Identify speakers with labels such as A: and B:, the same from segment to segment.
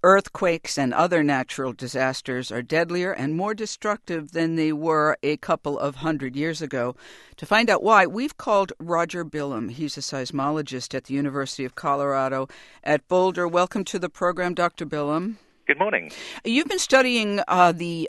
A: Earthquakes and other natural disasters are deadlier and more destructive than they were a couple of hundred years ago. To find out why, we've called Roger Bilham. He's a seismologist at the University of Colorado at Boulder. Welcome to the program, Dr. Bilham.
B: Good morning.
A: You've been studying the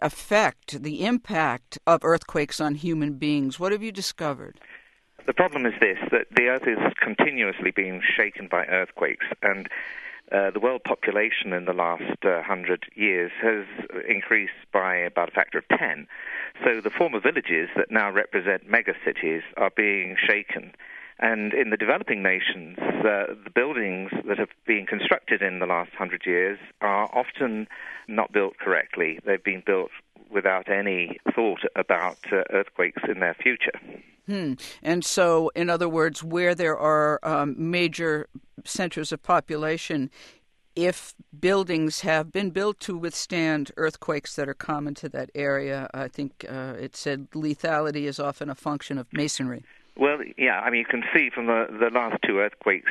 A: impact of earthquakes on human beings. What have you discovered?
B: The problem is this, that the Earth is continuously being shaken by earthquakes, and the world population in the last 100 years has increased by about a factor of 10. So the former villages that now represent megacities are being shaken. And in the developing nations, the buildings that have been constructed in the last 100 years are often not built correctly. They've been built without any thought about earthquakes in their future.
A: And so, in other words, where there are major centers of population, if buildings have been built to withstand earthquakes that are common to that area, I think it said lethality is often a function of masonry.
B: Well, yeah, I mean, you can see from the last two earthquakes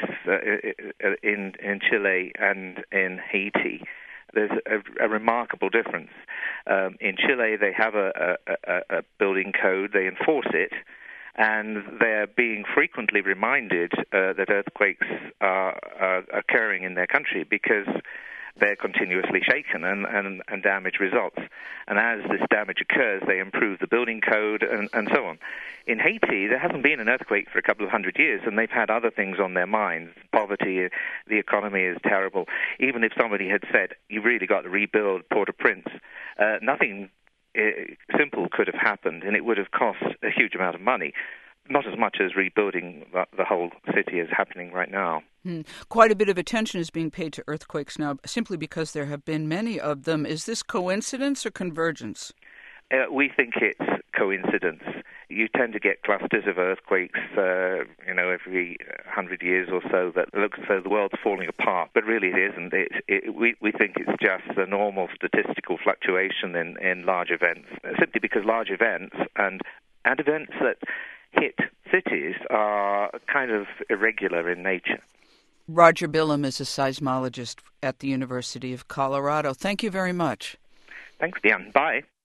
B: in Chile and in Haiti, there's a remarkable difference. In Chile, they have a building code, they enforce it, and they're being frequently reminded that earthquakes are occurring in their country because they're continuously shaken and damage results. And as this damage occurs, they improve the building code and so on. In Haiti, there hasn't been an earthquake for a couple of hundred years, and they've had other things on their minds. Poverty, the economy is terrible. Even if somebody had said, you really got to rebuild Port-au-Prince, nothing simple could have happened, and it would have cost a huge amount of money. Not as much as rebuilding the whole city is happening right now.
A: Quite a bit of attention is being paid to earthquakes now, simply because there have been many of them. Is this coincidence or convergence?
B: We think it's coincidence. You tend to get clusters of earthquakes, every 100 years or so that looks as though the world's falling apart, but really it isn't. We think it's just the normal statistical fluctuation in large events, simply because large events and events that hit cities are kind of irregular in nature.
A: Roger Bilham is a seismologist at the University of Colorado. Thank you very much.
B: Thanks, Diane. Bye.